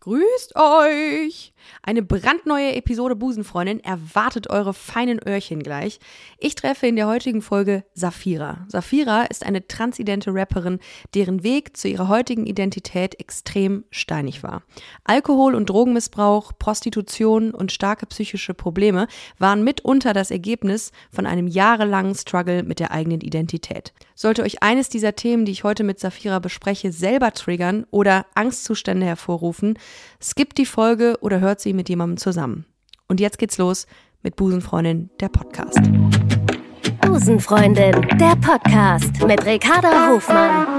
Grüßt euch! Eine brandneue Episode Busenfreundin erwartet eure feinen Öhrchen gleich. Ich treffe in der heutigen Folge Saphira. Saphira ist eine transidente Rapperin, deren Weg zu ihrer heutigen Identität extrem steinig war. Alkohol- und Drogenmissbrauch, Prostitution und starke psychische Probleme waren mitunter das Ergebnis von einem jahrelangen Struggle mit der eigenen Identität. Sollte euch eines dieser Themen, die ich heute mit Saphira bespreche, selber triggern oder Angstzustände hervorrufen, skippt die Folge oder hört sie mit jemandem zusammen. Und jetzt geht's los mit Busenfreundin, der Podcast. Busenfreundin, der Podcast mit Ricarda Hofmann.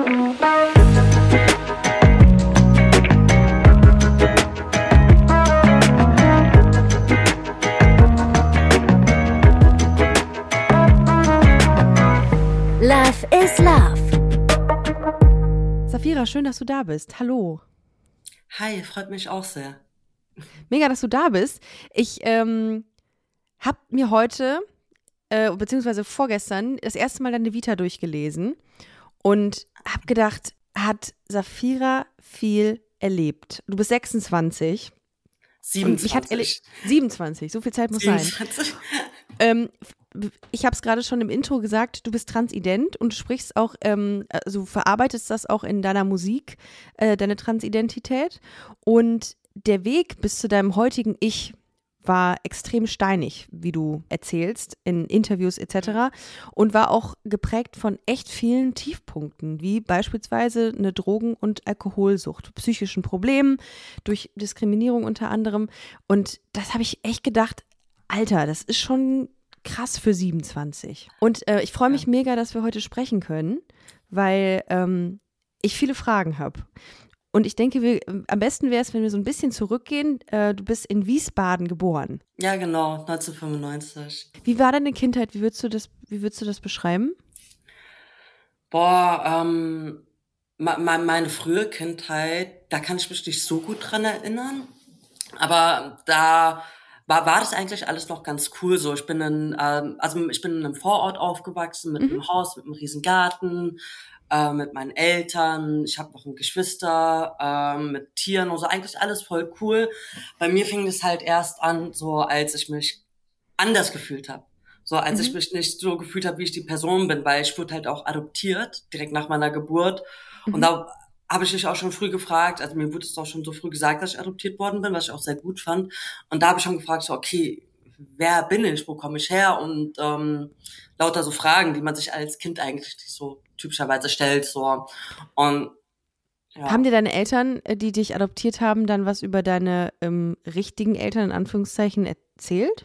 Love is Love. Saphira, schön, dass du da bist. Hallo. Hi, freut mich auch sehr. Mega, dass du da bist. Ich habe mir heute, beziehungsweise vorgestern, das erste Mal deine Vita durchgelesen und habe gedacht, hat Saphira viel erlebt. Du bist 26. 27. 27, so viel Zeit muss 27. sein. Ich habe es gerade schon im Intro gesagt, du bist transident und du sprichst auch, also verarbeitest das auch in deiner Musik, deine Transidentität. Und der Weg bis zu deinem heutigen Ich war extrem steinig, wie du erzählst, in Interviews etc. und war auch geprägt von echt vielen Tiefpunkten, wie beispielsweise eine Drogen- und Alkoholsucht, psychischen Problemen, durch Diskriminierung unter anderem. Und das habe ich echt gedacht, Alter, das ist schon krass für 27. Und ich freue mich mega, dass wir heute sprechen können, weil ich viele Fragen habe. Und ich denke, am besten wäre es, wenn wir so ein bisschen zurückgehen. Du bist in Wiesbaden geboren. Ja, genau, 1995. Wie war deine Kindheit? Wie würdest du das beschreiben? Boah, meine frühe Kindheit, da kann ich mich nicht so gut dran erinnern. Aber da war das eigentlich alles noch ganz cool. So, ich bin in einem Vorort aufgewachsen mit einem Haus, mit einem riesen Garten, mit meinen Eltern. Ich habe noch ein Geschwister, mit Tieren und so. Eigentlich alles voll cool. Bei mir fing das halt erst an, so als ich mich anders gefühlt habe. So als ich mich nicht so gefühlt habe, wie ich die Person bin, weil ich wurde halt auch adoptiert, direkt nach meiner Geburt. Und da habe ich mich auch schon früh gefragt, also mir wurde es auch schon so früh gesagt, dass ich adoptiert worden bin, was ich auch sehr gut fand. Und da habe ich schon gefragt, so, okay, wer bin ich, wo komme ich her? Und lauter so Fragen, die man sich als Kind eigentlich nicht so typischerweise stellt. So. Und ja. Haben dir deine Eltern, die dich adoptiert haben, dann was über deine richtigen Eltern in Anführungszeichen erzählt?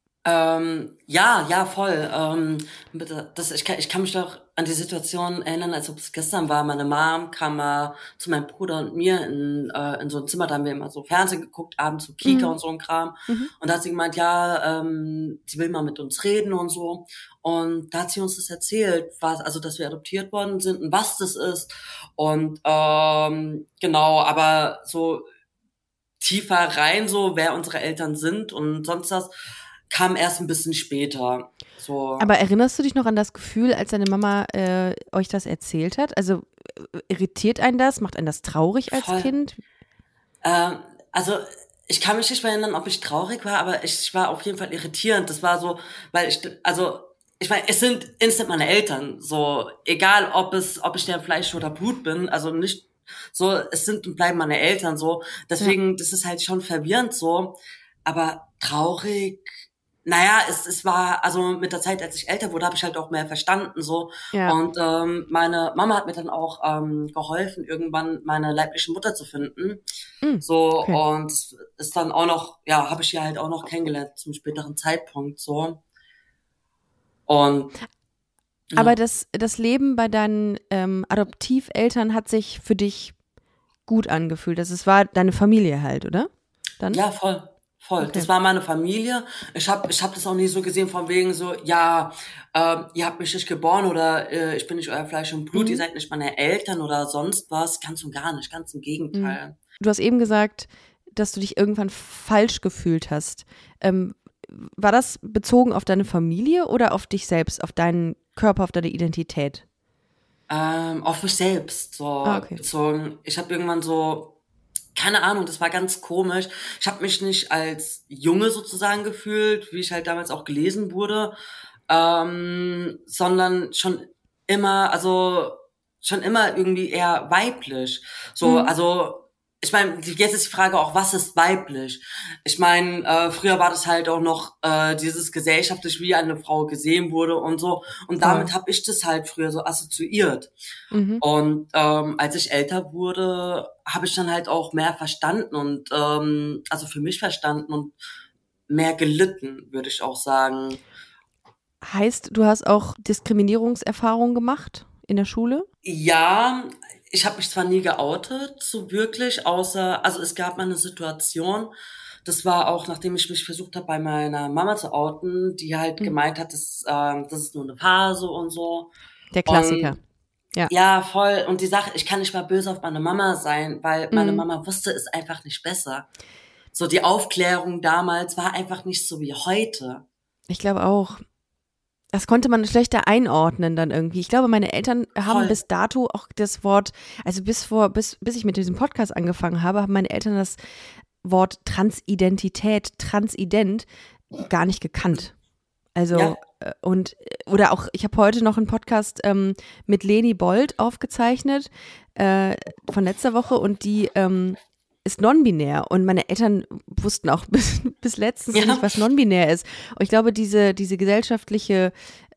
Ja, voll. Ich kann mich doch an die Situation erinnern, als ob es gestern war. Meine Mom kam mal zu meinem Bruder und mir in so ein Zimmer, da haben wir immer so Fernsehen geguckt, abends so Kika und so ein Kram. Und da hat sie gemeint, ja, sie will mal mit uns reden und so. Und da hat sie uns das erzählt, dass wir adoptiert worden sind und was das ist. Und genau, aber so tiefer rein, so wer unsere Eltern sind und sonst was, kam erst ein bisschen später. So. Aber erinnerst du dich noch an das Gefühl, als deine Mama euch das erzählt hat? Also irritiert einen das? Macht einen das traurig als Voll. Kind? Also ich kann mich nicht mehr erinnern, ob ich traurig war, aber ich war auf jeden Fall irritierend. Das war so, weil ich meine, es sind instant meine Eltern. So, egal ob ich der Fleisch oder Blut bin, also nicht so, es sind und bleiben meine Eltern so. Deswegen, das ist halt schon verwirrend so. Aber traurig, naja, es war, also mit der Zeit, als ich älter wurde, habe ich halt auch mehr verstanden, so. Ja. Und meine Mama hat mir dann auch geholfen, irgendwann meine leibliche Mutter zu finden. So, okay. und das ist dann auch noch, ja, habe ich sie halt auch noch kennengelernt zum späteren Zeitpunkt, so. Und ja. Aber das Leben bei deinen Adoptiveltern hat sich für dich gut angefühlt. Es war deine Familie halt, oder? Dann? Ja, voll. Okay. Das war meine Familie. Ich hab das auch nie so gesehen von wegen so, ja, ihr habt mich nicht geboren oder ich bin nicht euer Fleisch und Blut, ihr seid nicht meine Eltern oder sonst was. Ganz und gar nicht, ganz im Gegenteil. Du hast eben gesagt, dass du dich irgendwann falsch gefühlt hast. War das bezogen auf deine Familie oder auf dich selbst, auf deinen Körper, auf deine Identität? Auf mich selbst so okay. bezogen. Ich habe irgendwann so keine Ahnung, das war ganz komisch. Ich habe mich nicht als Junge sozusagen gefühlt, wie ich halt damals auch gelesen wurde, sondern schon immer irgendwie eher weiblich. So, Mhm. also ich meine, jetzt ist die Frage auch, was ist weiblich? Ich meine, früher war das halt auch noch dieses gesellschaftlich, wie eine Frau gesehen wurde und so. Und Voll. damit habe ich das halt früher so assoziiert. Mhm. Und als ich älter wurde, habe ich dann halt auch mehr verstanden und also für mich verstanden und mehr gelitten, würde ich auch sagen. Heißt, du hast auch Diskriminierungserfahrungen gemacht in der Schule? Ja, ich habe mich zwar nie geoutet, so wirklich, außer, also es gab mal eine Situation, das war auch, nachdem ich mich versucht habe, bei meiner Mama zu outen, die halt Mhm. gemeint hat, das ist nur eine Phase und so. Der Klassiker. Und Ja. ja, voll. Und die Sache, ich kann nicht mal böse auf meine Mama sein, weil meine Mhm. Mama wusste es einfach nicht besser. So, die Aufklärung damals war einfach nicht so wie heute. Ich glaube auch. Das konnte man schlechter einordnen dann irgendwie. Ich glaube, meine Eltern haben Voll. bis dato auch das Wort, also bis ich mit diesem Podcast angefangen habe, haben meine Eltern das Wort Transidentität, Transident gar nicht gekannt. Also, Ja, oder auch, ich habe heute noch einen Podcast mit Leni Bold aufgezeichnet, von letzter Woche, und die ist non-binär, und meine Eltern wussten auch bis letztens ja, nicht, was non-binär ist. Und ich glaube, diese gesellschaftliche,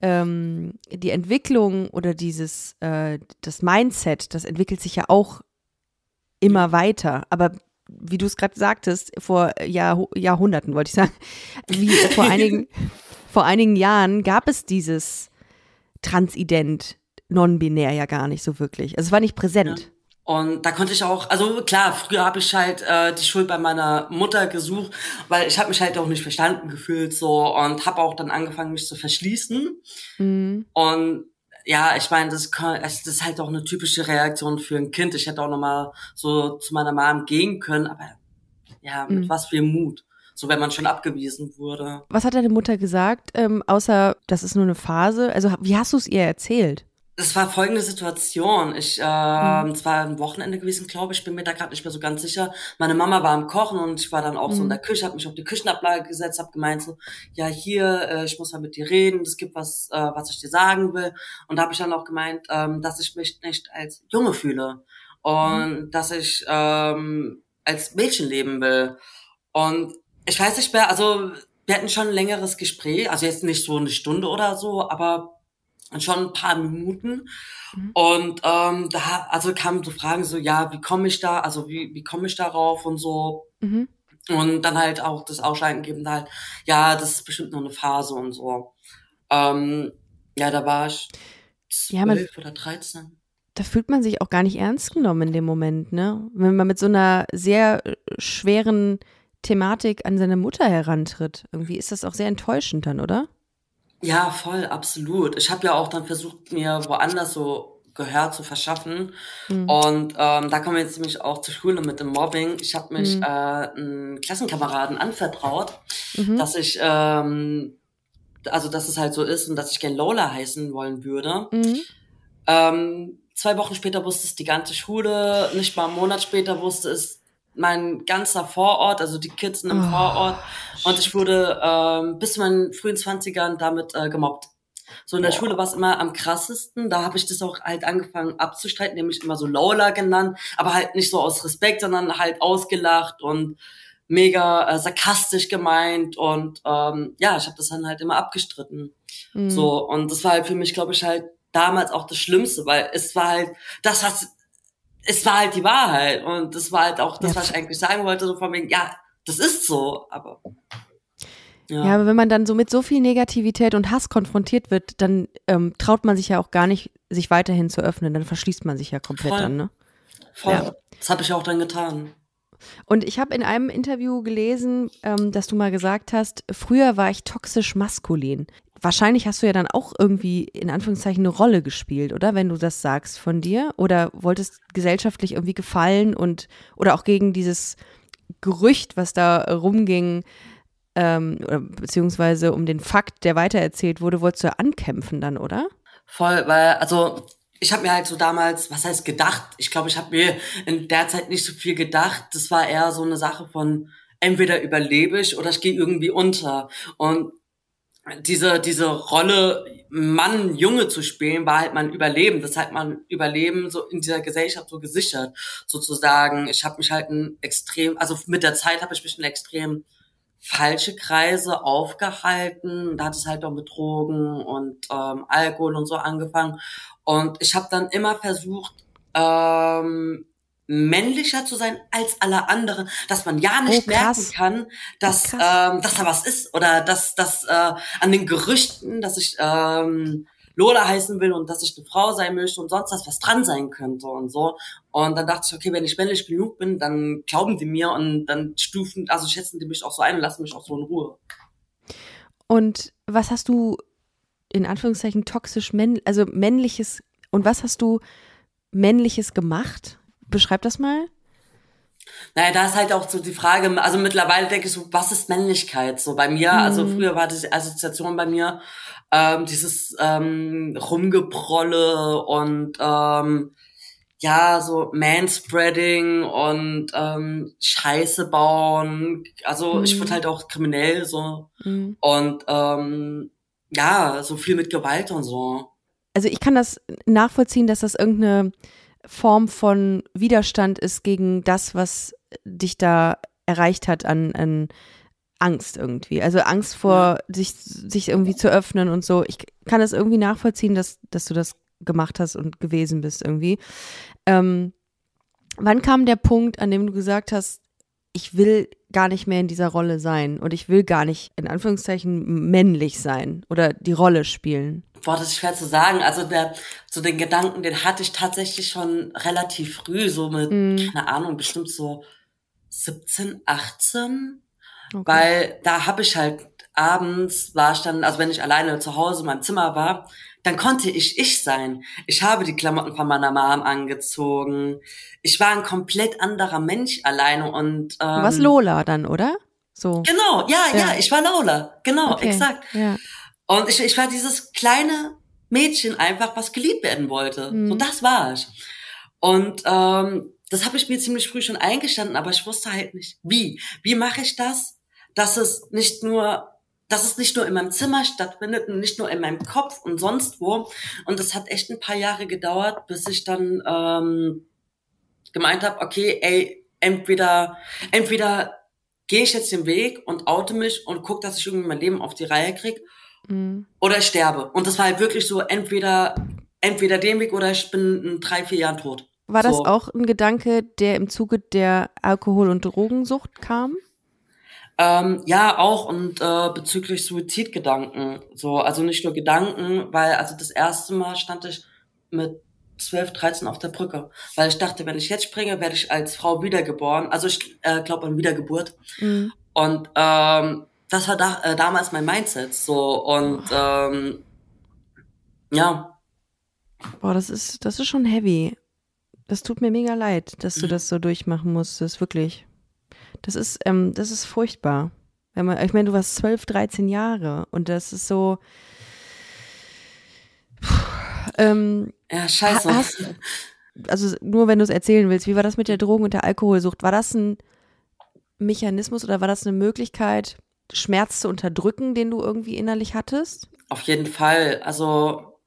die Entwicklung oder das Mindset, das entwickelt sich ja auch immer weiter. Aber wie du es gerade sagtest, vor Jahrhunderten, wollte ich sagen, wie vor einigen Jahren gab es dieses Transident, non-binär ja gar nicht so wirklich. Also es war nicht ja. präsent. Und da konnte ich auch, also klar, früher habe ich halt die Schuld bei meiner Mutter gesucht, weil ich habe mich halt auch nicht verstanden gefühlt so und habe auch dann angefangen, mich zu verschließen. Mhm. Und ja, ich meine, das ist halt auch eine typische Reaktion für ein Kind. Ich hätte auch nochmal so zu meiner Mom gehen können, aber ja, mit Mhm. was für Mut. So, wenn man schon abgewiesen wurde. Was hat deine Mutter gesagt, außer, das ist nur eine Phase? Also wie hast du es ihr erzählt? Es war folgende Situation. Es Mhm. war ein Wochenende gewesen, glaube ich. Bin mir da gerade nicht mehr so ganz sicher. Meine Mama war am Kochen und ich war dann auch so in der Mhm. Küche, habe mich auf die Küchenablage gesetzt, habe gemeint so, ja hier, ich muss mal mit dir reden. Es gibt was, was ich dir sagen will. Und da habe ich dann auch gemeint, dass ich mich nicht als Junge fühle Mhm. und dass ich als Mädchen leben will. Und ich weiß nicht mehr. Also wir hatten schon ein längeres Gespräch, also jetzt nicht so eine Stunde oder so, aber schon ein paar Minuten. Mhm. Und also kamen so Fragen so, ja, wie komme ich da, also wie komme ich darauf und so. Mhm. Und dann halt auch das Ausschlaggebende halt, ja, das ist bestimmt nur eine Phase und so. Ähm, ja, da war ich Ja, 12 oder 13. da fühlt man sich auch gar nicht ernst genommen in dem Moment, ne? Wenn man mit so einer sehr schweren Thematik an seine Mutter herantritt. Irgendwie ist das auch sehr enttäuschend dann, oder? Ja, voll, absolut. Ich habe ja auch dann versucht, mir woanders so Gehör zu verschaffen. Mhm. Und da kommen wir jetzt nämlich auch zur Schule mit dem Mobbing. Ich habe mich Mhm. einem Klassenkameraden anvertraut, Mhm. dass ich, also dass es halt so ist und dass ich gern Lola heißen wollen würde. Mhm. 2 Wochen später wusste es die ganze Schule, nicht mal einen Monat später wusste es mein ganzer Vorort, also die Kids in einem Vorort. Oh, Und ich shit. wurde bis zu meinen frühen 20ern damit gemobbt. So in der Schule Boah. war es immer am krassesten. Da habe ich das auch halt angefangen abzustreiten, nämlich immer so Lola genannt, aber halt nicht so aus Respekt, sondern halt ausgelacht und mega sarkastisch gemeint. Und ja, ich habe das dann halt immer abgestritten. Mhm. So, und das war halt für mich, glaube ich, halt damals auch das Schlimmste, weil es war halt das, was es war halt die Wahrheit und das war halt auch Ja, das, was ich eigentlich sagen wollte, so von wegen, ja, das ist so, aber ja, ja, aber wenn man dann so mit so viel Negativität und Hass konfrontiert wird, dann traut man sich ja auch gar nicht, sich weiterhin zu öffnen. Dann verschließt man sich ja komplett voll, dann, ne? voll. Ja. Das habe ich auch dann getan. Und ich habe in einem Interview gelesen, dass du mal gesagt hast, früher war ich toxisch maskulin. Wahrscheinlich hast du ja dann auch irgendwie in Anführungszeichen eine Rolle gespielt, oder? Wenn du das sagst von dir. Oder wolltest gesellschaftlich irgendwie gefallen oder auch gegen dieses Gerücht, was da rumging, oder beziehungsweise um den Fakt, der weitererzählt wurde, wolltest du ja ankämpfen dann, oder? Voll, weil, also ich habe mir halt so damals, was heißt gedacht? Ich glaube, ich habe mir in der Zeit nicht so viel gedacht. Das war eher so eine Sache von, entweder überlebe ich oder ich gehe irgendwie unter. Und diese Rolle Mann, Junge zu spielen, war halt mein Überleben. Das hat mein Überleben so in dieser Gesellschaft so gesichert, sozusagen. Ich habe mich halt also mit der Zeit habe ich mich in extrem falsche Kreise aufgehalten. Da hat es halt auch mit Drogen und Alkohol und so angefangen. Und ich habe dann immer versucht, männlicher zu sein als alle anderen, dass man ja nicht merken kann, dass da was ist oder dass an den Gerüchten, dass ich Lola heißen will und dass ich eine Frau sein möchte und sonst was dran sein könnte und so. Und dann dachte ich, okay, wenn ich männlich genug bin, dann glauben die mir und dann schätzen die mich auch so ein und lassen mich auch so in Ruhe. Und was hast du in Anführungszeichen toxisch also männliches, und was hast du männliches gemacht? Beschreib das mal. Naja, da ist halt auch so die Frage, also mittlerweile denke ich so, was ist Männlichkeit? So bei mir, also früher war die Assoziation bei mir, dieses Rumgeprolle und ja, so Manspreading und Scheiße bauen. Also ich wurde halt auch kriminell so und ja, so viel mit Gewalt und so. Also ich kann das nachvollziehen, dass das irgendeine Form von Widerstand ist gegen das, was dich da erreicht hat an Angst irgendwie. Also Angst vor, sich irgendwie zu öffnen und so. Ich kann das irgendwie nachvollziehen, dass du das gemacht hast und gewesen bist irgendwie. Wann kam der Punkt, an dem du gesagt hast, ich will gar nicht mehr in dieser Rolle sein und ich will gar nicht, in Anführungszeichen, männlich sein oder die Rolle spielen? Boah, das ist schwer zu sagen. Also den Gedanken, den hatte ich tatsächlich schon relativ früh, so mit, keine Ahnung, bestimmt so 17, 18. Okay. Weil da habe ich halt abends, war ich dann, also wenn ich alleine zu Hause in meinem Zimmer war, dann konnte ich sein. Ich habe die Klamotten von meiner Mom angezogen. Ich war ein komplett anderer Mensch alleine und du warst Lola dann, oder? So. Genau, ja, ich war Lola. Genau, okay. Exakt. Ja. Und ich war dieses kleine Mädchen einfach, was geliebt werden wollte. So, das war ich. Und das habe ich mir ziemlich früh schon eingestanden, aber ich wusste halt nicht, wie. Wie mache ich das, dass es nicht nur in meinem Zimmer stattfindet und nicht nur in meinem Kopf und sonst wo. Und das hat echt ein paar Jahre gedauert, bis ich dann gemeint habe, okay, ey, entweder gehe ich jetzt den Weg und oute mich und gucke, dass ich irgendwie mein Leben auf die Reihe kriege, oder ich sterbe. Und das war halt wirklich so, entweder den Weg oder ich bin in 3-4 Jahren tot. War das auch ein Gedanke, der im Zuge der Alkohol- und Drogensucht kam? Ja, auch und bezüglich Suizidgedanken. So, also nicht nur Gedanken, weil also das erste Mal stand ich mit 12, 13 auf der Brücke. Weil ich dachte, wenn ich jetzt springe, werde ich als Frau wiedergeboren. Also ich glaube an Wiedergeburt. Und das war damals mein Mindset. So und ja. Boah, das ist schon heavy. Das tut mir mega leid, dass du das so durchmachen musstest, wirklich. Das ist furchtbar. Ich meine, du warst 12, 13 Jahre und das ist so. Ja, scheiße. Also nur wenn du es erzählen willst, wie war das mit der Drogen- und der Alkoholsucht? War das ein Mechanismus oder war das eine Möglichkeit, Schmerz zu unterdrücken, den du irgendwie innerlich hattest? Auf jeden Fall. Also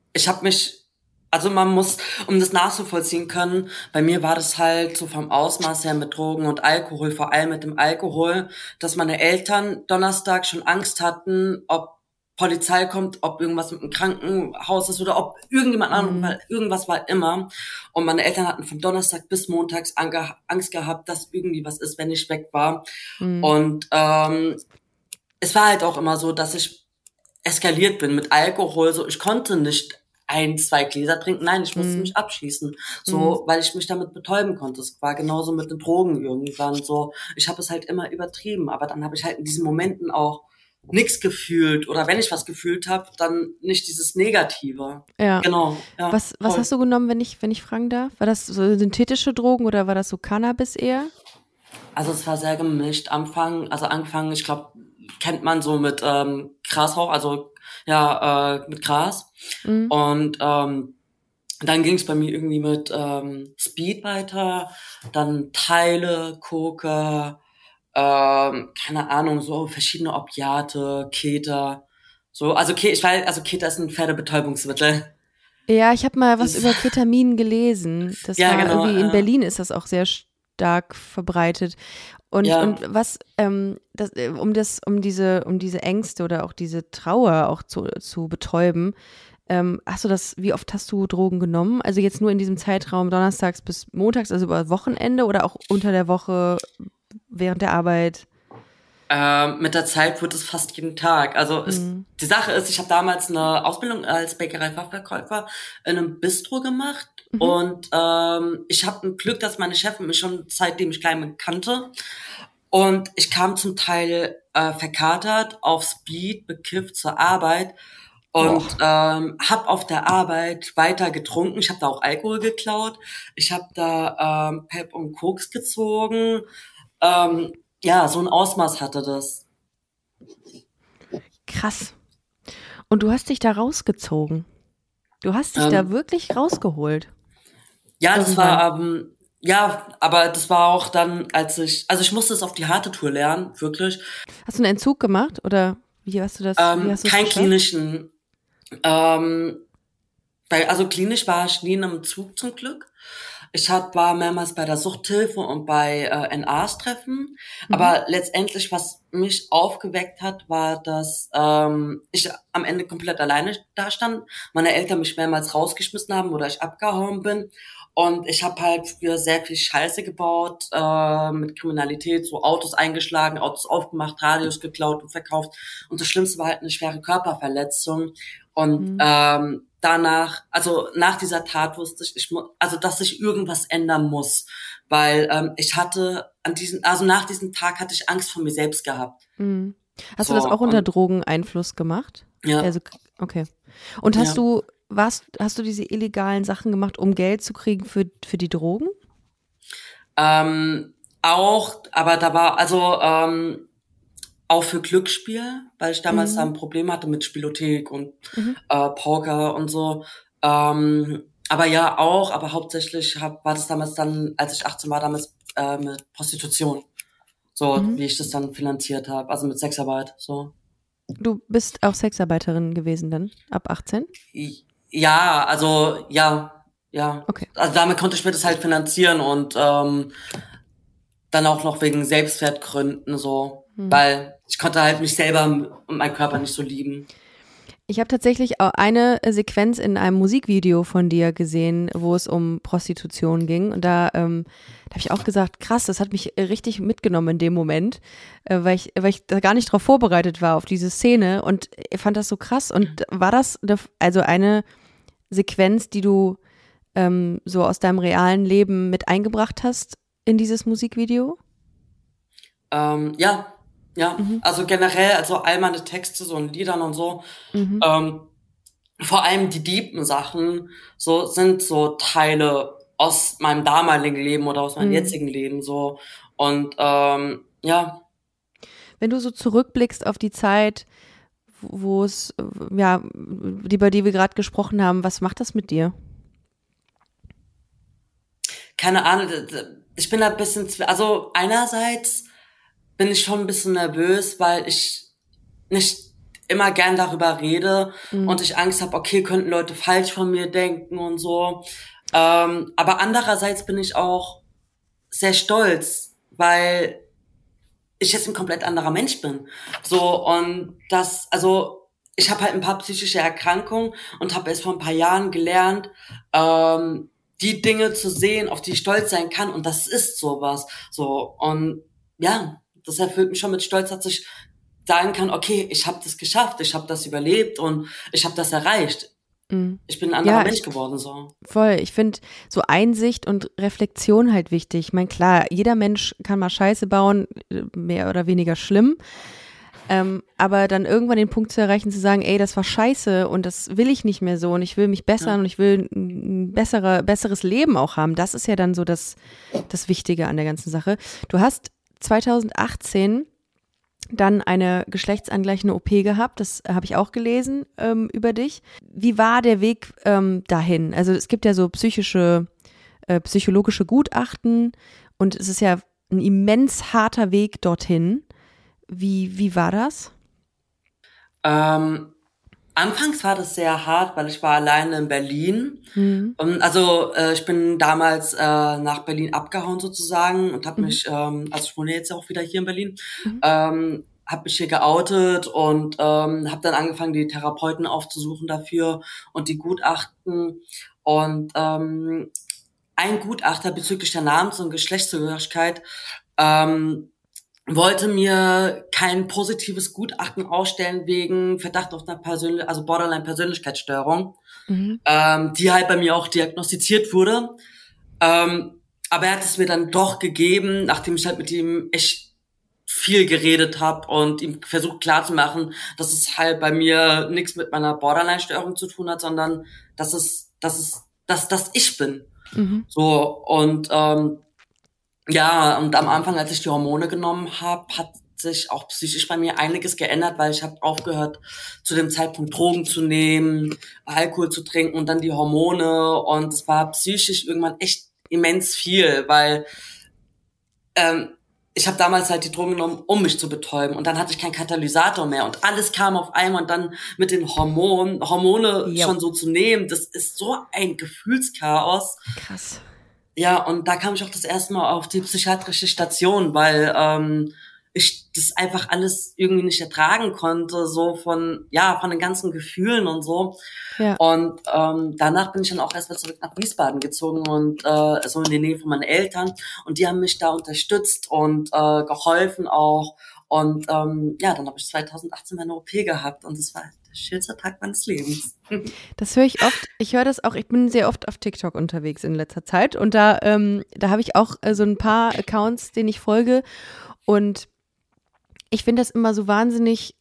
man muss, um das nachzuvollziehen können, bei mir war das halt so vom Ausmaß her mit Drogen und Alkohol, vor allem mit dem Alkohol, dass meine Eltern Donnerstag schon Angst hatten, ob Polizei kommt, ob irgendwas mit dem Krankenhaus ist oder ob irgendjemand anderes, weil irgendwas war immer. Und meine Eltern hatten von Donnerstag bis montags Angst gehabt, dass irgendwie was ist, wenn ich weg war. Und es war halt auch immer so, dass ich eskaliert bin mit Alkohol. So, ich konnte nicht 1, 2 Gläser trinken. Nein, ich musste mich abschießen. So, weil ich mich damit betäuben konnte. Es war genauso mit den Drogen irgendwann so. Ich habe es halt immer übertrieben. Aber dann habe ich halt in diesen Momenten auch nichts gefühlt. Oder wenn ich was gefühlt habe, dann nicht dieses Negative. Ja. Genau. Ja, was hast du genommen, wenn ich fragen darf? War das so synthetische Drogen oder war das so Cannabis eher? Also es war sehr gemischt. Angefangen, ich glaube, kennt man so mit Grasrauch, also ja, mit Gras. Und Dann ging es bei mir irgendwie mit Speed weiter, dann Teile, Coca, keine Ahnung, so verschiedene Opiate, Keter. So, also ich weiß, also Keter ist ein Pferdebetäubungsmittel. Ja, ich habe mal was über Ketamin gelesen. Das Ja, war genau. irgendwie in Berlin ist das auch sehr stark verbreitet. Und was, um diese Ängste oder auch diese Trauer auch zu betäuben, wie oft hast du Drogen genommen? Also jetzt nur in diesem Zeitraum donnerstags bis montags, also über Wochenende oder auch unter der Woche während der Arbeit? Mit der Zeit wird es fast jeden Tag. Also die Sache ist, ich habe damals eine Ausbildung als Bäckerei-Fachverkäufer in einem Bistro gemacht. Und ich habe ein Glück, dass meine Chefin mich schon seitdem ich klein bin kannte. Und ich kam zum Teil verkatert, auf Speed, bekifft zur Arbeit und habe auf der Arbeit weiter getrunken. Ich habe da auch Alkohol geklaut. Ich habe da Pep und Koks gezogen. Ja, so ein Ausmaß hatte das. Krass. Und du hast dich da rausgezogen. Du hast dich da wirklich rausgeholt. Ja, das war, ja, aber das war auch dann, also ich musste es auf die harte Tour lernen, wirklich. Hast du einen Entzug gemacht oder wie hast du das? Kein klinischen. Also klinisch war ich nie in einem Entzug zum Glück. Ich war mehrmals bei der Suchthilfe und bei NAs-Treffen. Aber letztendlich, was mich aufgeweckt hat, war, dass ich am Ende komplett alleine da stand. Meine Eltern mich mehrmals rausgeschmissen haben oder ich abgehauen bin. Und ich habe halt früher sehr viel Scheiße gebaut, mit Kriminalität, so Autos eingeschlagen, Autos aufgemacht, Radios geklaut und verkauft. Und das Schlimmste war halt eine schwere Körperverletzung. Und danach, also nach dieser Tat wusste ich, dass sich irgendwas ändern muss. Weil ich hatte nach diesem Tag hatte ich Angst vor mir selbst gehabt. Hast du das auch unter Drogeneinfluss gemacht? Ja. Also, okay. Und hast du diese illegalen Sachen gemacht, um Geld zu kriegen für die Drogen? Auch, aber da war, auch für Glücksspiel, weil ich damals da ein Problem hatte mit Spielothek und Poker und so. Aber ja, auch, aber hauptsächlich war das damals dann, als ich 18 war, damals mit Prostitution. So, wie ich das dann finanziert habe, also mit Sexarbeit, so. Du bist auch Sexarbeiterin gewesen dann, ab 18? Ja, also, ja. Okay. Also damit konnte ich mir das halt finanzieren und dann auch noch wegen Selbstwertgründen so, weil ich konnte halt mich selber und meinen Körper nicht so lieben. Ich habe tatsächlich auch eine Sequenz in einem Musikvideo von dir gesehen, wo es um Prostitution ging. Und da habe ich auch gesagt, krass, das hat mich richtig mitgenommen in dem Moment, weil ich da gar nicht drauf vorbereitet war auf diese Szene und ich fand das so krass. Und war das eine Sequenz, die du so aus deinem realen Leben mit eingebracht hast in dieses Musikvideo? Ja. Also generell, also all meine Texte, so in Liedern und so, vor allem die deepen Sachen, so sind so Teile aus meinem damaligen Leben oder aus meinem jetzigen Leben, so. Und ja. Wenn du so zurückblickst auf die Zeit, wo es, ja, über die wir gerade gesprochen haben, was macht das mit dir? Keine Ahnung, ich bin da ein bisschen, also einerseits bin ich schon ein bisschen nervös, weil ich nicht immer gern darüber rede und ich Angst habe, okay, könnten Leute falsch von mir denken und so. Aber andererseits bin ich auch sehr stolz, weil ich jetzt ein komplett anderer Mensch bin. So, und ich habe halt ein paar psychische Erkrankungen und habe erst vor ein paar Jahren gelernt, die Dinge zu sehen, auf die ich stolz sein kann, und das ist sowas. So, und ja, das erfüllt mich schon mit Stolz, dass ich sagen kann, okay, ich habe das geschafft, ich habe das überlebt und ich habe das erreicht. Ich bin ein anderer Mensch geworden, so. Voll, ich finde so Einsicht und Reflexion halt wichtig. Ich meine, klar, jeder Mensch kann mal Scheiße bauen, mehr oder weniger schlimm. Aber dann irgendwann den Punkt zu erreichen, zu sagen, ey, das war scheiße und das will ich nicht mehr so und ich will mich bessern und ich will ein besseres Leben auch haben. Das ist ja dann so das Wichtige an der ganzen Sache. Du hast 2018 dann eine geschlechtsangleichende OP gehabt. Das habe ich auch gelesen über dich. Wie war der Weg dahin? Also es gibt ja so psychologische Gutachten und es ist ja ein immens harter Weg dorthin. Wie war das? Anfangs war das sehr hart, weil ich war alleine in Berlin. Mhm. Ich bin damals nach Berlin abgehauen sozusagen und habe mich, also ich wohne jetzt ja auch wieder hier in Berlin, habe mich hier geoutet und habe dann angefangen, die Therapeuten aufzusuchen dafür und die Gutachten. Und ein Gutachter bezüglich der Namens- und Geschlechtszugehörigkeit wollte mir kein positives Gutachten ausstellen wegen Verdacht auf eine Borderline-Persönlichkeitsstörung, die halt bei mir auch diagnostiziert wurde. Aber er hat es mir dann doch gegeben, nachdem ich halt mit ihm echt viel geredet habe und ihm versucht klarzumachen, dass es halt bei mir nichts mit meiner Borderline-Störung zu tun hat, sondern dass ich bin. So, und ja, und am Anfang, als ich die Hormone genommen habe, hat sich auch psychisch bei mir einiges geändert, weil ich habe aufgehört, zu dem Zeitpunkt Drogen zu nehmen, Alkohol zu trinken und dann die Hormone. Und es war psychisch irgendwann echt immens viel, weil ich habe damals halt die Drogen genommen, um mich zu betäuben. Und dann hatte ich keinen Katalysator mehr. Und alles kam auf einmal und dann mit den Hormone schon so zu nehmen, das ist so ein Gefühlschaos. Krass. Ja, und da kam ich auch das erste Mal auf die psychiatrische Station, weil ich das einfach alles irgendwie nicht ertragen konnte, so von den ganzen Gefühlen und so. Ja. Und danach bin ich dann auch erstmal zurück nach Wiesbaden gezogen und so in die Nähe von meinen Eltern. Und die haben mich da unterstützt und geholfen auch. Und dann habe ich 2018 meine OP gehabt und das war der schönste Tag meines Lebens. Das höre ich oft. Ich höre das auch. Ich bin sehr oft auf TikTok unterwegs in letzter Zeit und da habe ich auch so ein paar Accounts, denen ich folge und ich finde das immer so wahnsinnig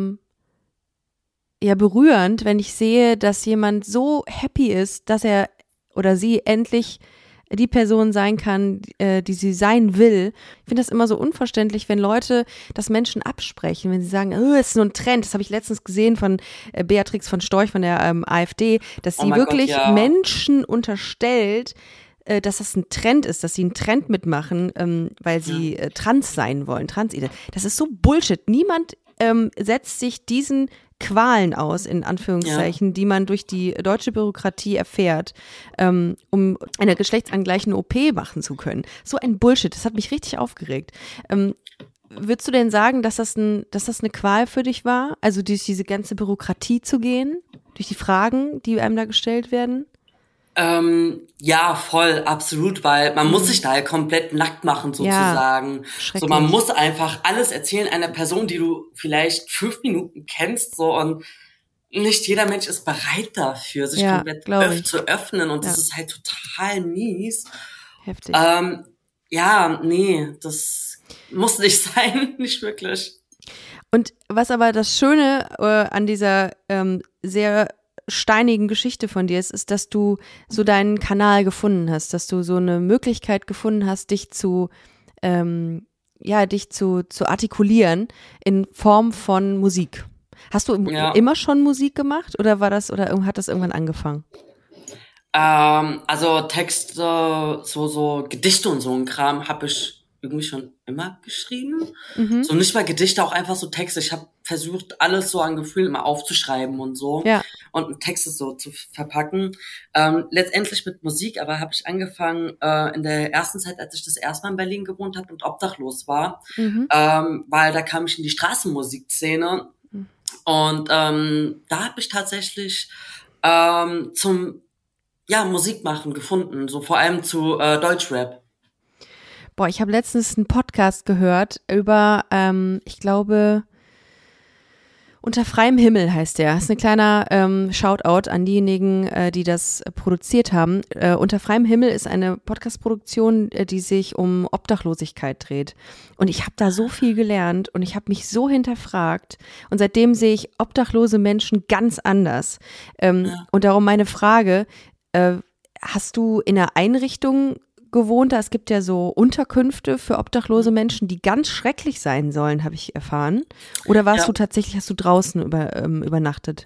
berührend, wenn ich sehe, dass jemand so happy ist, dass er oder sie endlich die Person sein kann, die sie sein will. Ich finde das immer so unverständlich, wenn Leute das Menschen absprechen, wenn sie sagen, es ist nur ein Trend. Das habe ich letztens gesehen von Beatrix von Storch von der AfD, dass sie wirklich Menschen unterstellt, dass das ein Trend ist, dass sie einen Trend mitmachen, weil sie trans sein wollen, transident. Das ist so Bullshit. Niemand setzt sich diesen Qualen aus, in Anführungszeichen, die man durch die deutsche Bürokratie erfährt, um eine geschlechtsangleichende OP machen zu können. So ein Bullshit, das hat mich richtig aufgeregt. Würdest du denn sagen, dass das eine Qual für dich war, also durch diese ganze Bürokratie zu gehen, durch die Fragen, die einem da gestellt werden? Ja, voll, absolut, weil man muss sich da halt komplett nackt machen sozusagen. So, man muss einfach alles erzählen einer Person, die du vielleicht 5 Minuten kennst, so, und nicht jeder Mensch ist bereit dafür, sich komplett zu öffnen und das ist halt total mies. Heftig. Nee, das muss nicht sein, nicht wirklich. Und was aber das Schöne an dieser sehr steinigen Geschichte von dir ist, dass du so deinen Kanal gefunden hast, dass du so eine Möglichkeit gefunden hast, dich zu artikulieren in Form von Musik. Hast du immer schon Musik gemacht oder hat das irgendwann angefangen? Also Texte, so Gedichte und so ein Kram habe ich irgendwie schon immer geschrieben. So nicht mal Gedichte, auch einfach so Texte. Ich habe versucht, alles so an Gefühlen immer aufzuschreiben und so und Texte so zu verpacken. Letztendlich mit Musik, aber habe ich angefangen in der ersten Zeit, als ich das erste Mal in Berlin gewohnt habe und obdachlos war, weil da kam ich in die Straßenmusikszene und da habe ich tatsächlich zum Musik machen gefunden, so vor allem zu Deutschrap. Boah, ich habe letztens einen Podcast gehört über, ich glaube, Unter freiem Himmel heißt der. Das ist ein kleiner Shoutout an diejenigen, die das produziert haben. Unter freiem Himmel ist eine Podcast-Produktion, die sich um Obdachlosigkeit dreht. Und ich habe da so viel gelernt und ich habe mich so hinterfragt. Und seitdem sehe ich obdachlose Menschen ganz anders. Und darum meine Frage, hast du in einer Einrichtung gewohnt da? Es gibt ja so Unterkünfte für obdachlose Menschen, die ganz schrecklich sein sollen, habe ich erfahren. Oder hast du draußen übernachtet?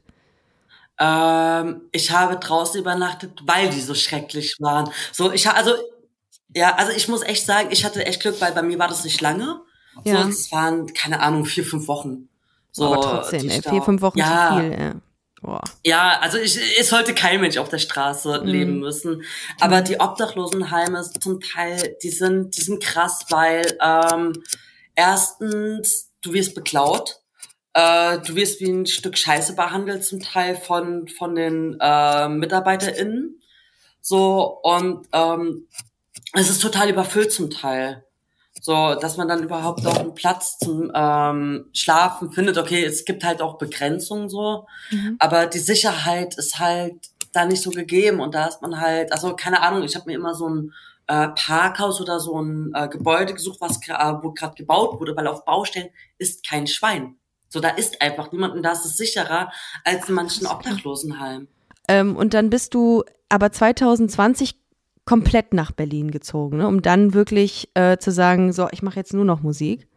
Ich habe draußen übernachtet, weil die so schrecklich waren. So, ich muss echt sagen, ich hatte echt Glück, weil bei mir war das nicht lange. Ja. So, es waren, keine Ahnung, 4, 5 Wochen. So, aber trotzdem, 4, 5 Wochen zu viel, ja. Boah. Ja, also es sollte kein Mensch auf der Straße leben müssen. Aber die Obdachlosenheime zum Teil, die sind krass, weil erstens, du wirst beklaut. Du wirst wie ein Stück Scheiße behandelt, zum Teil von den MitarbeiterInnen. So, und es ist total überfüllt zum Teil. So, dass man dann überhaupt auch einen Platz zum Schlafen findet. Okay, es gibt halt auch Begrenzungen so, aber die Sicherheit ist halt da nicht so gegeben. Und da ist man halt, also keine Ahnung, ich habe mir immer so ein Parkhaus oder so ein Gebäude gesucht, wo gerade gebaut wurde, weil auf Baustellen ist kein Schwein. So, da ist einfach niemand und da ist es sicherer als in manchen Obdachlosenheimen. Und dann bist du aber 2020 komplett nach Berlin gezogen, ne? Um dann wirklich zu sagen, so, ich mache jetzt nur noch Musik.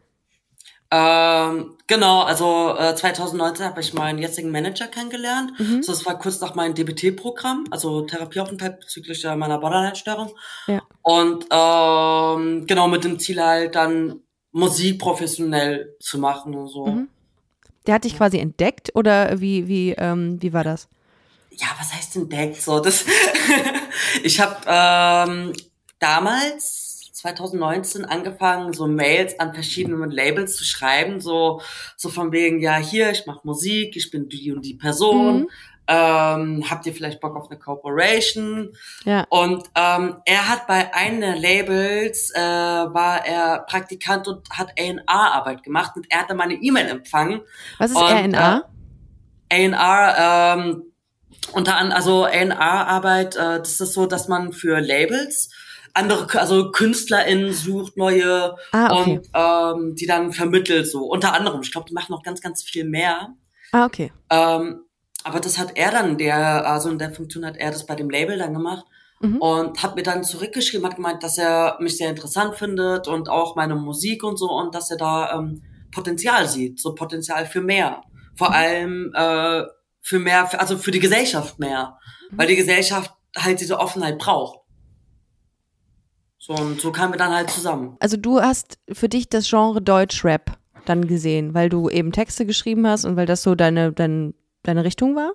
Genau, also 2019 habe ich meinen jetzigen Manager kennengelernt. So, das war kurz nach meinem DBT-Programm, also Therapieaufenthalt bezüglich meiner Borderline-Störung. Ja. Und genau mit dem Ziel halt dann Musik professionell zu machen und so. Der hat dich quasi entdeckt oder wie war das? Ja, was heißt entdeckt? So, ich habe damals 2019 angefangen, so Mails an verschiedene Labels zu schreiben, so von wegen, ja, hier, ich mache Musik, ich bin die und die Person, habt ihr vielleicht Bock auf eine Corporation? Ja. Und er hat bei einem der Labels, war er Praktikant und hat A&R-Arbeit gemacht und er hat dann meine E-Mail empfangen. Was ist A&R? A&R, unter anderem, also A&R-Arbeit, das ist so, dass man für Labels also KünstlerInnen sucht, neue, okay. Und die dann vermittelt, so unter anderem. Ich glaube, die machen noch ganz, ganz viel mehr. Okay. Aber das hat er dann, in der Funktion hat er das bei dem Label dann gemacht und hat mir dann zurückgeschrieben, hat gemeint, dass er mich sehr interessant findet und auch meine Musik und so und dass er da Potenzial sieht, so Potenzial für mehr. Vor allem für mehr, also für die Gesellschaft mehr, weil die Gesellschaft halt diese Offenheit braucht. So, und so kamen wir dann halt zusammen. Also du hast für dich das Genre Deutschrap dann gesehen, weil du eben Texte geschrieben hast und weil das so deine Richtung war?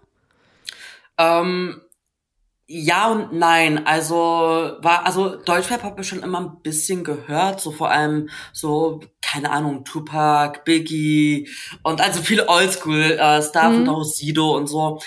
Ja und nein. Also Deutschrap habe ich schon immer ein bisschen gehört, so vor allem so, keine Ahnung, Tupac, Biggie und also viel Oldschool Stuff und auch Sido und so.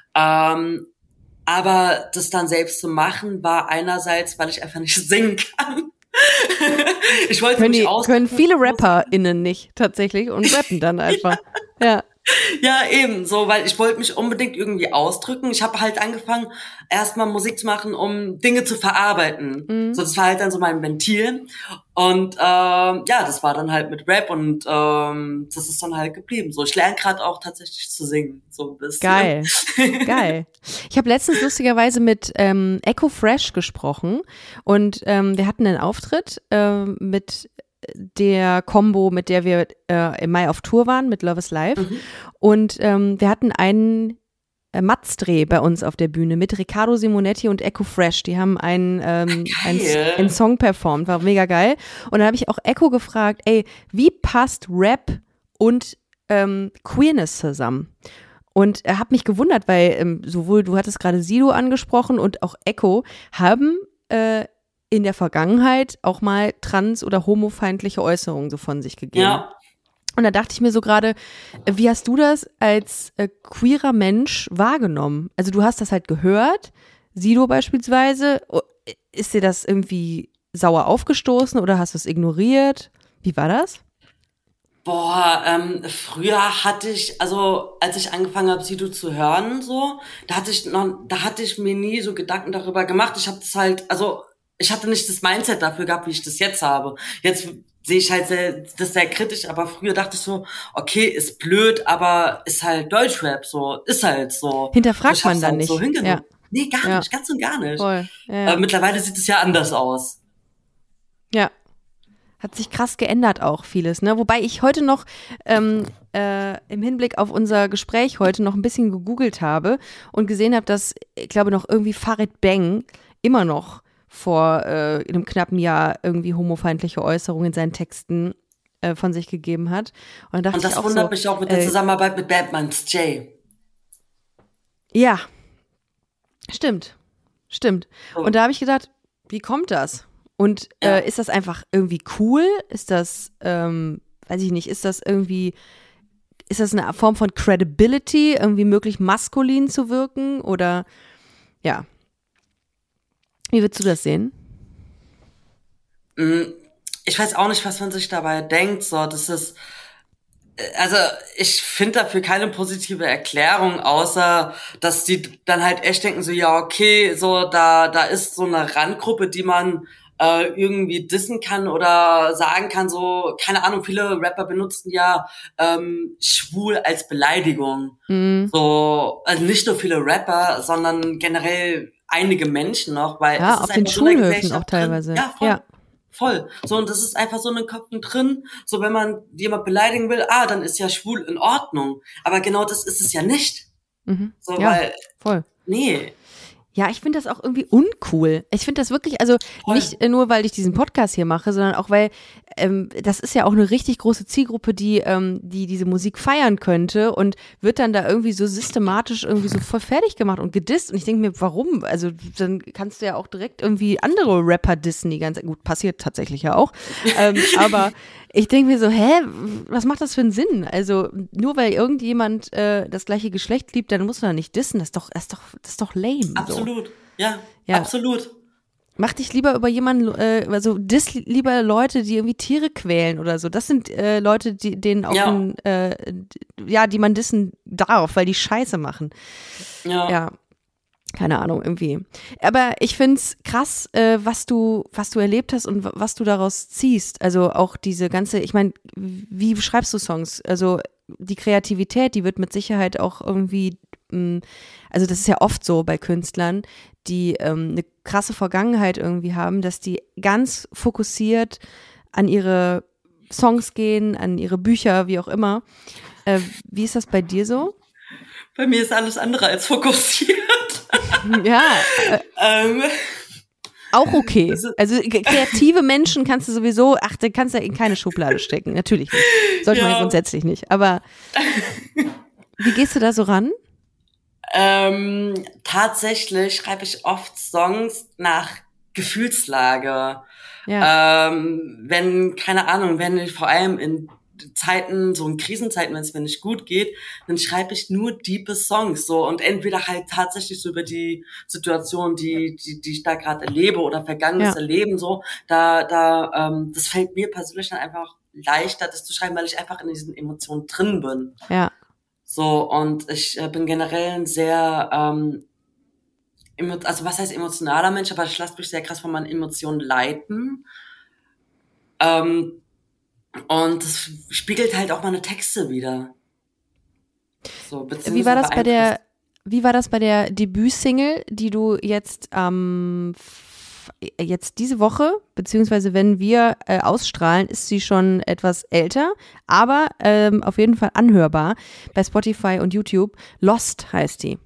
Aber das dann selbst zu machen, war einerseits, weil ich einfach nicht singen kann. Ich wollte können viele RapperInnen nicht tatsächlich und rappen dann einfach. Ja. Ja, eben, so, weil ich wollte mich unbedingt irgendwie ausdrücken. Ich habe halt angefangen, erstmal Musik zu machen, um Dinge zu verarbeiten. So, das war halt dann so mein Ventil. Und das war dann halt mit Rap und das ist dann halt geblieben. So, ich lerne gerade auch tatsächlich zu singen. So ein bisschen. Geil. Geil. Ich habe letztens lustigerweise mit Echo Fresh gesprochen und wir hatten einen Auftritt mit der Combo, mit der wir im Mai auf Tour waren, mit Love is Life. Und wir hatten einen Matzdreh bei uns auf der Bühne mit Riccardo Simonetti und Echo Fresh. Die haben einen Song performt, war mega geil. Und da habe ich auch Echo gefragt, wie passt Rap und Queerness zusammen? Und er hat mich gewundert, weil sowohl, du hattest gerade Sido angesprochen und auch Echo haben in der Vergangenheit auch mal trans- oder homofeindliche Äußerungen so von sich gegeben. Ja. Und da dachte ich mir so gerade, wie hast du das als queerer Mensch wahrgenommen? Also du hast das halt gehört, Sido beispielsweise. Ist dir das irgendwie sauer aufgestoßen oder hast du es ignoriert? Wie war das? Boah, früher hatte ich, also als ich angefangen habe, Sido zu hören, so, da hatte ich mir nie so Gedanken darüber gemacht. Ich habe das halt, also ich hatte nicht das Mindset dafür gehabt, wie ich das jetzt habe. Jetzt sehe ich halt das sehr kritisch, aber früher dachte ich so, okay, ist blöd, aber ist halt Deutschrap, so, ist halt so. Hinterfragt man dann halt nicht. So hingenommen. Ja. Nee, gar nicht, ganz und gar nicht. Voll. Ja. Mittlerweile sieht es ja anders aus. Ja. Hat sich krass geändert auch vieles, ne? Wobei ich heute noch im Hinblick auf unser Gespräch heute noch ein bisschen gegoogelt habe und gesehen habe, dass, ich glaube, noch irgendwie Farid Bang immer noch vor einem knappen Jahr irgendwie homofeindliche Äußerungen in seinen Texten von sich gegeben hat. Und, dann dachte Und das ich auch wundert so, mich auch mit der Zusammenarbeit mit Badman's Jay. Ja, stimmt. So. Und da habe ich gedacht, wie kommt das? Und ist das einfach irgendwie cool? Ist das, weiß ich nicht, ist das eine Form von Credibility, irgendwie möglich maskulin zu wirken? Oder, ja. Wie würdest du das sehen? Ich weiß auch nicht, was man sich dabei denkt. So, das ist, also ich finde dafür keine positive Erklärung, außer dass die dann halt echt denken so, ja okay, so da ist so eine Randgruppe, die man irgendwie dissen kann oder sagen kann, so, keine Ahnung, viele Rapper benutzen ja schwul als Beleidigung. So, also nicht nur viele Rapper, sondern generell einige Menschen noch, weil Ja, es ist auf den einfach so in der Schulhöfen Gesellschaft auch teilweise. drin. Ja, voll. Ja. Voll. So, und das ist einfach so in den Köpfen drin. So, wenn man jemand beleidigen will, dann ist ja schwul in Ordnung. Aber genau das ist es ja nicht. So, Ja, weil, voll. nee. Ja, ich finde das auch irgendwie uncool. Ich finde das wirklich, also Voll. nicht nur, weil ich diesen Podcast hier mache, sondern auch, weil das ist ja auch eine richtig große Zielgruppe, die diese Musik feiern könnte und wird dann da irgendwie so systematisch irgendwie so voll fertig gemacht und gedisst. Und ich denke mir, warum? Also dann kannst du ja auch direkt irgendwie andere Rapper dissen, die ganz gut, passiert tatsächlich ja auch. Aber ich denke mir so, was macht das für einen Sinn? Also nur weil irgendjemand das gleiche Geschlecht liebt, dann muss man da nicht dissen. Das ist doch lame. Absolut. So. Ja, Ja. absolut. Mach dich lieber über jemanden, also diss lieber Leute, die irgendwie Tiere quälen oder so. Das sind Leute, denen auch die man dissen darf, weil die Scheiße machen. Ja. Keine Ahnung, irgendwie. Aber ich find's krass, was du erlebt hast und was du daraus ziehst. Also auch diese ganze, ich meine, wie schreibst du Songs? Also die Kreativität, die wird mit Sicherheit auch irgendwie, also das ist ja oft so bei Künstlern, die eine krasse Vergangenheit irgendwie haben, dass die ganz fokussiert an ihre Songs gehen, an ihre Bücher, wie auch immer. Wie ist das bei dir so? Bei mir ist alles andere als fokussiert. Ja. Auch okay. Also kreative Menschen kannst du sowieso, den kannst du in keine Schublade stecken. Natürlich nicht. Sollte man grundsätzlich nicht. Aber wie gehst du da so ran? Tatsächlich schreibe ich oft Songs nach Gefühlslage. Ja. Wenn, keine Ahnung, wenn ich vor allem in Zeiten, so in Krisenzeiten, wenn es mir nicht gut geht, dann schreibe ich nur diepe Songs, so, und entweder halt tatsächlich so über die Situation, die ich da gerade erlebe oder vergangenes Erleben, so, das fällt mir persönlich dann einfach leichter, das zu schreiben, weil ich einfach in diesen Emotionen drin bin. Ja. So, und ich bin generell ein sehr, also was heißt emotionaler Mensch, aber ich lasse mich sehr krass von meinen Emotionen leiten. Und das spiegelt halt auch meine Texte wieder. So, Wie war das bei der Debütsingle, die du jetzt jetzt diese Woche, beziehungsweise wenn wir ausstrahlen, ist sie schon etwas älter, aber auf jeden Fall anhörbar bei Spotify und YouTube. Lost heißt die.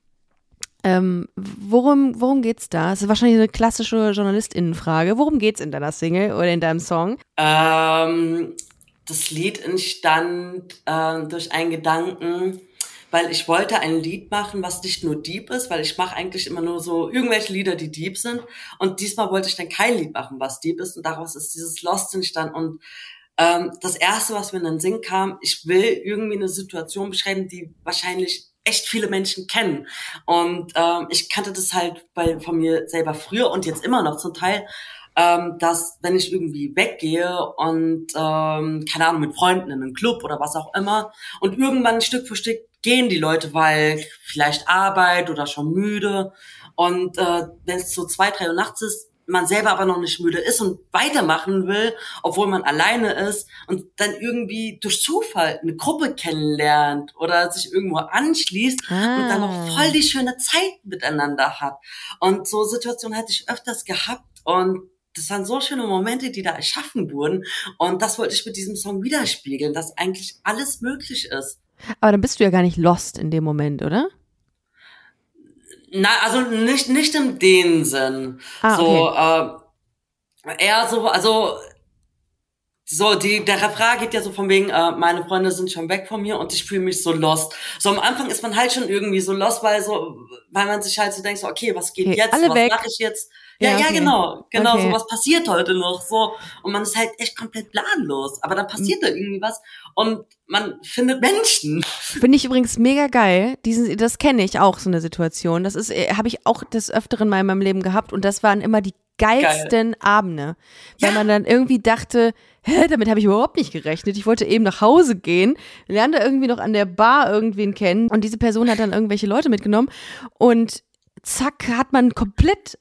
Worum geht's da? Das ist wahrscheinlich eine klassische JournalistInnenfrage. Worum geht's in deiner Single oder in deinem Song? Das Lied entstand durch einen Gedanken, weil ich wollte ein Lied machen, was nicht nur deep ist, weil ich mache eigentlich immer nur so irgendwelche Lieder, die deep sind. Und diesmal wollte ich dann kein Lied machen, was deep ist. Und daraus ist dieses Lost entstanden. Und das Erste, was mir in den Sinn kam, ich will irgendwie eine Situation beschreiben, die wahrscheinlich echt viele Menschen kennen. Und ich kannte das halt von mir selber früher und jetzt immer noch zum Teil, dass wenn ich irgendwie weggehe und keine Ahnung, mit Freunden in einen Club oder was auch immer und irgendwann Stück für Stück gehen die Leute, weil vielleicht Arbeit oder schon müde und wenn es so 2, 3 Uhr nachts ist, man selber aber noch nicht müde ist und weitermachen will, obwohl man alleine ist und dann irgendwie durch Zufall eine Gruppe kennenlernt oder sich irgendwo anschließt und dann noch voll die schöne Zeit miteinander hat. Und so Situationen hatte ich öfters gehabt und das waren so schöne Momente, die da erschaffen wurden. Und das wollte ich mit diesem Song widerspiegeln, dass eigentlich alles möglich ist. Aber dann bist du ja gar nicht lost in dem Moment, oder? Na, also nicht in dem Sinn. So, eher so, also so, der Refrain geht ja so von wegen, meine Freunde sind schon weg von mir und ich fühle mich so lost. So am Anfang ist man halt schon irgendwie so lost, weil man sich halt so denkt, so, okay, was geht jetzt? Alle Was weg. mache ich jetzt? Ja, Ja, okay. genau, Okay. so, was passiert heute noch? So, und man ist halt echt komplett planlos. Aber dann passiert da irgendwie was und man findet Menschen. Finde ich übrigens mega geil. Das kenne ich auch, so eine Situation. Das habe ich auch des Öfteren mal in meinem Leben gehabt und das waren immer die geilsten Abende. Weil man dann irgendwie dachte, damit habe ich überhaupt nicht gerechnet. Ich wollte eben nach Hause gehen, lernte irgendwie noch an der Bar irgendwen kennen und diese Person hat dann irgendwelche Leute mitgenommen und zack, hat man komplett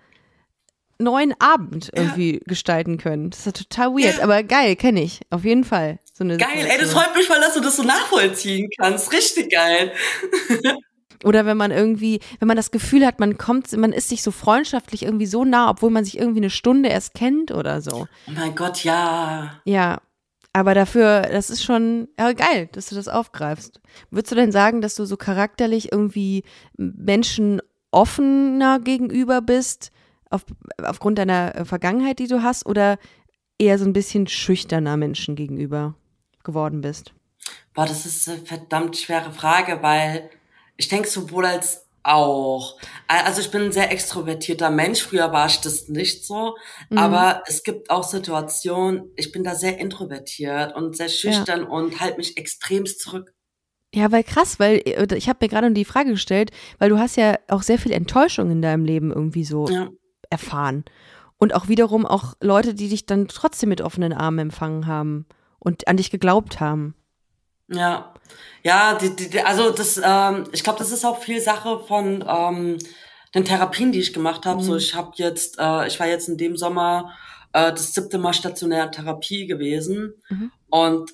neuen Abend irgendwie gestalten können. Das ist ja total weird, aber geil, kenne ich. Auf jeden Fall. So eine Geil, ey, das freut mich voll, dass du das so nachvollziehen kannst. Richtig geil. Oder wenn man das Gefühl hat, man ist sich so freundschaftlich irgendwie so nah, obwohl man sich irgendwie eine Stunde erst kennt oder so. Oh mein Gott, ja. Ja, aber dafür, das ist schon geil, dass du das aufgreifst. Würdest du denn sagen, dass du so charakterlich irgendwie Menschen offener gegenüber bist, aufgrund deiner Vergangenheit, die du hast, oder eher so ein bisschen schüchterner Menschen gegenüber geworden bist? Boah, das ist eine verdammt schwere Frage, weil ich denke sowohl als auch. Also ich bin ein sehr extrovertierter Mensch. Früher war ich das nicht so. Aber es gibt auch Situationen, ich bin da sehr introvertiert und sehr schüchtern und halte mich extremst zurück. Ja, weil krass, weil ich habe mir gerade die Frage gestellt, weil du hast ja auch sehr viel Enttäuschung in deinem Leben irgendwie so erfahren. Und auch wiederum auch Leute, die dich dann trotzdem mit offenen Armen empfangen haben und an dich geglaubt haben. Ja, also ich glaube, das ist auch viel Sache von den Therapien, die ich gemacht habe. So, ich war jetzt in dem Sommer das 7. Mal stationär in Therapie gewesen und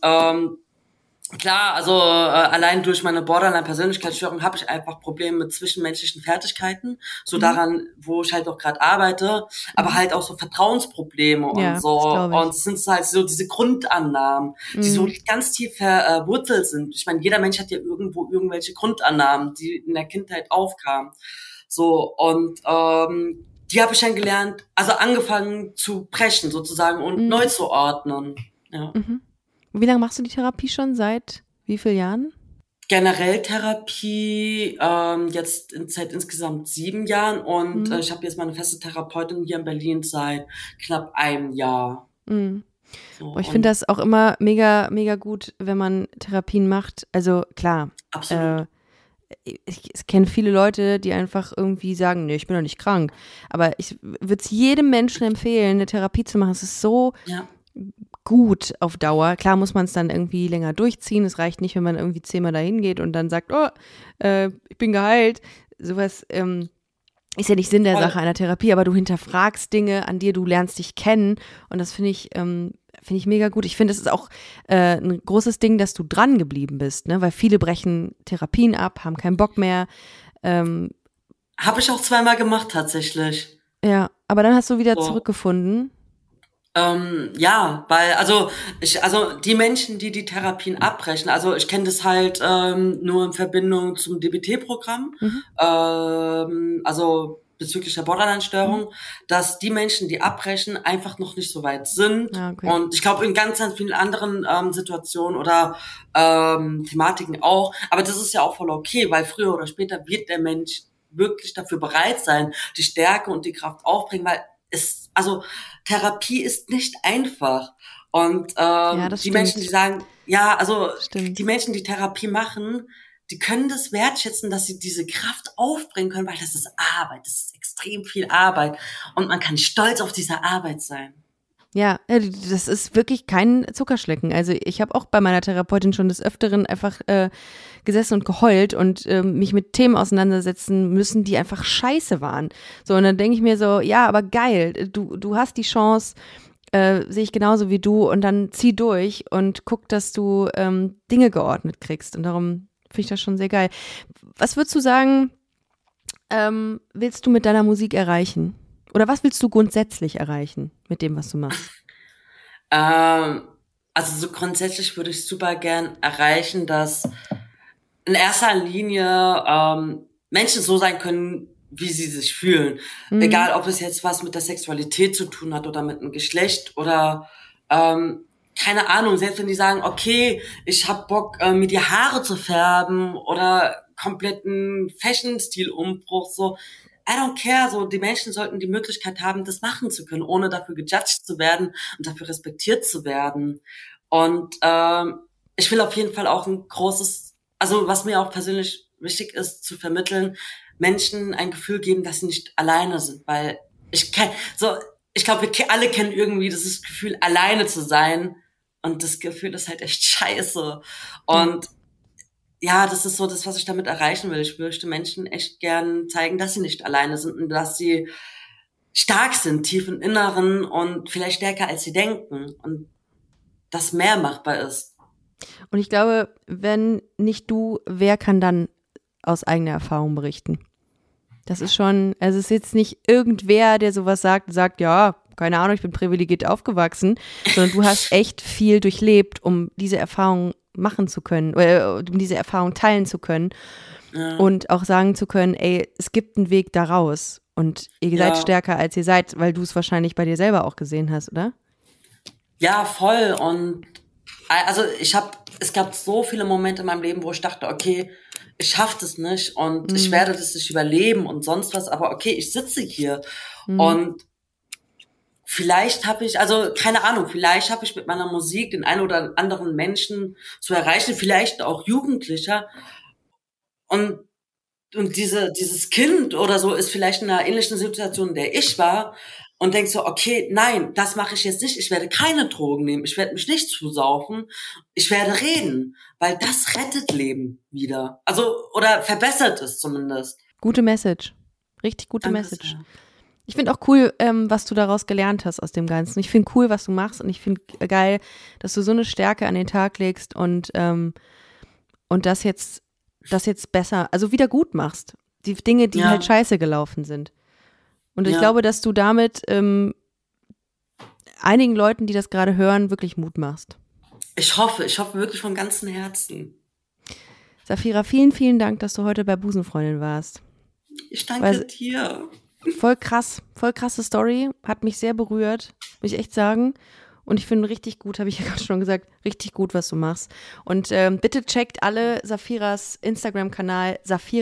klar, also allein durch meine Borderline-Persönlichkeitsstörung habe ich einfach Probleme mit zwischenmenschlichen Fertigkeiten, so daran, wo ich halt auch gerade arbeite, aber halt auch so Vertrauensprobleme und so. Und es sind halt so diese Grundannahmen, die so ganz tief verwurzelt sind. Ich meine, jeder Mensch hat ja irgendwo irgendwelche Grundannahmen, die in der Kindheit aufkamen. So, und die habe ich dann gelernt, also angefangen zu brechen sozusagen und neu zu ordnen. Ja. Wie lange machst du die Therapie schon? Seit wie vielen Jahren? Generell Therapie jetzt seit insgesamt 7 Jahren und ich habe jetzt meine feste Therapeutin hier in Berlin seit knapp einem Jahr. So, ich finde das auch immer mega, mega gut, wenn man Therapien macht. Also klar, absolut. Ich kenne viele Leute, die einfach irgendwie sagen, nee, ich bin doch nicht krank. Aber ich würde es jedem Menschen empfehlen, eine Therapie zu machen. Es ist so gut auf Dauer. Klar muss man es dann irgendwie länger durchziehen. Es reicht nicht, wenn man irgendwie 10-mal dahin geht und dann sagt, ich bin geheilt. Sowas ist ja nicht Sinn der Sache einer Therapie, aber du hinterfragst Dinge an dir, du lernst dich kennen und das finde ich mega gut. Ich finde, es ist auch ein großes Ding, dass du dran geblieben bist, ne? Weil viele brechen Therapien ab, haben keinen Bock mehr. Habe ich auch 2-mal gemacht tatsächlich. Ja, aber dann hast du wieder zurückgefunden. Weil die Menschen, die Therapien abbrechen, also ich kenne das halt nur in Verbindung zum DBT-Programm, also bezüglich der Borderline-Störung, dass die Menschen, die abbrechen, einfach noch nicht so weit sind. Okay. Und ich glaube in ganz, ganz vielen anderen Situationen oder Thematiken auch. Aber das ist ja auch voll okay, weil früher oder später wird der Mensch wirklich dafür bereit sein, die Stärke und die Kraft aufbringen, weil Therapie ist nicht einfach. Und die Menschen, die sagen, die Menschen, die Therapie machen, die können das wertschätzen, dass sie diese Kraft aufbringen können, weil das ist Arbeit, das ist extrem viel Arbeit. Und man kann stolz auf diese Arbeit sein. Ja, das ist wirklich kein Zuckerschlecken. Also ich habe auch bei meiner Therapeutin schon des Öfteren einfach gesessen und geheult und mich mit Themen auseinandersetzen müssen, die einfach scheiße waren. So, und dann denke ich mir so, ja, aber geil, du hast die Chance, sehe ich genauso wie du, und dann zieh durch und guck, dass du Dinge geordnet kriegst. Und darum finde ich das schon sehr geil. Was würdest du sagen, willst du mit deiner Musik erreichen? Oder was willst du grundsätzlich erreichen mit dem, was du machst? Also so grundsätzlich würde ich super gern erreichen, dass in erster Linie Menschen so sein können, wie sie sich fühlen. Egal, ob es jetzt was mit der Sexualität zu tun hat oder mit einem Geschlecht oder keine Ahnung, selbst wenn die sagen, okay, ich hab Bock, mir die Haare zu färben oder kompletten Fashion-Stil-Umbruch, so, I don't care, so, die Menschen sollten die Möglichkeit haben, das machen zu können, ohne dafür gejudged zu werden und dafür respektiert zu werden. Und ich will auf jeden Fall auch ein großes, also was mir auch persönlich wichtig ist, zu vermitteln, Menschen ein Gefühl geben, dass sie nicht alleine sind, weil ich glaube, wir alle kennen irgendwie dieses Gefühl, alleine zu sein. Und das Gefühl ist halt echt scheiße. Und ja, das ist so das, was ich damit erreichen will. Ich möchte Menschen echt gern zeigen, dass sie nicht alleine sind und dass sie stark sind, tief im Inneren und vielleicht stärker, als sie denken. Und dass mehr machbar ist. Und ich glaube, wenn nicht du, wer kann dann aus eigener Erfahrung berichten? Das ist schon, also es ist jetzt nicht irgendwer, der sowas sagt, ja, keine Ahnung, ich bin privilegiert aufgewachsen, sondern du hast echt viel durchlebt, um diese Erfahrung machen zu können, um diese Erfahrung teilen zu können und auch sagen zu können, ey, es gibt einen Weg da raus und ihr seid stärker, als ihr seid, weil du es wahrscheinlich bei dir selber auch gesehen hast, oder? Ja, voll. Und also es gab so viele Momente in meinem Leben, wo ich dachte, okay, ich schaffe das nicht und ich werde das nicht überleben und sonst was, aber okay, ich sitze hier und vielleicht habe ich, also keine Ahnung, vielleicht habe ich mit meiner Musik den einen oder anderen Menschen zu erreichen, vielleicht auch Jugendlicher und dieses Kind oder so ist vielleicht in einer ähnlichen Situation, in der ich war und denkt so, okay, nein, das mache ich jetzt nicht, ich werde keine Drogen nehmen, ich werde mich nicht zusaufen, ich werde reden, weil das rettet Leben wieder. Also, oder verbessert es zumindest. Gute Message. Richtig gute Danke Message. sehr. Ich finde auch cool, was du daraus gelernt hast aus dem Ganzen. Ich finde cool, was du machst und ich finde geil, dass du so eine Stärke an den Tag legst und das jetzt besser, also wieder gut machst. Die Dinge, die halt scheiße gelaufen sind. Und ich glaube, dass du damit einigen Leuten, die das gerade hören, wirklich Mut machst. Ich hoffe wirklich von ganzem Herzen. Safira, vielen, vielen Dank, dass du heute bei Busenfreundin warst. Ich danke dir. Voll krasse Story, hat mich sehr berührt, muss ich echt sagen. Und ich finde richtig gut, habe ich ja gerade schon gesagt, richtig gut, was du machst. Und bitte checkt alle Safiras Instagram-Kanal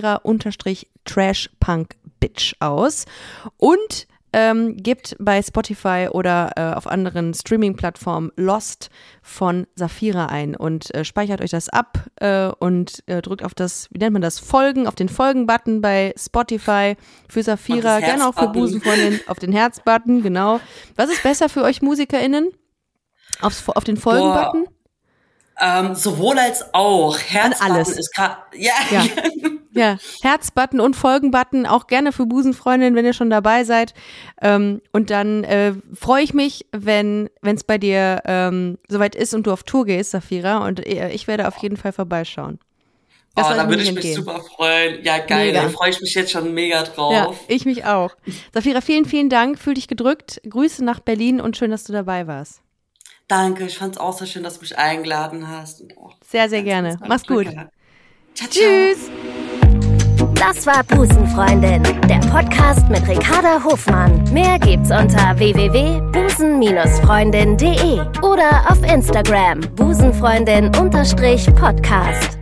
Safira_TrashPunkBitch aus und gebt bei Spotify oder auf anderen Streaming-Plattformen Lost von Safira ein und speichert euch das ab und drückt auf das, wie nennt man das, Folgen, auf den Folgen-Button bei Spotify für Safira, gerne auch für Busenfreundin, auf den Herz-Button, genau. Was ist besser für euch MusikerInnen? Auf den Folgen-Button? Sowohl als auch. Herzbutton alles. Ist gerade. Ja. Ja, Herzbutton und Folgenbutton, auch gerne für Busenfreundin, wenn ihr schon dabei seid. Und dann freue ich mich, wenn es bei dir soweit ist und du auf Tour gehst, Safira. Und ich werde auf jeden Fall vorbeischauen. Da würde ich mich super freuen. Ja, geil. Da freue ich mich jetzt schon mega drauf. Ja, ich mich auch. Safira, vielen, vielen Dank. Fühl dich gedrückt. Grüße nach Berlin und schön, dass du dabei warst. Danke, ich fand es auch so schön, dass du mich eingeladen hast. Sehr, sehr gerne. Mach's gut. Ciao, ciao. Tschüss. Das war Busenfreundin, der Podcast mit Ricarda Hofmann. Mehr gibt's unter www.busen-freundin.de oder auf Instagram busenfreundin_podcast.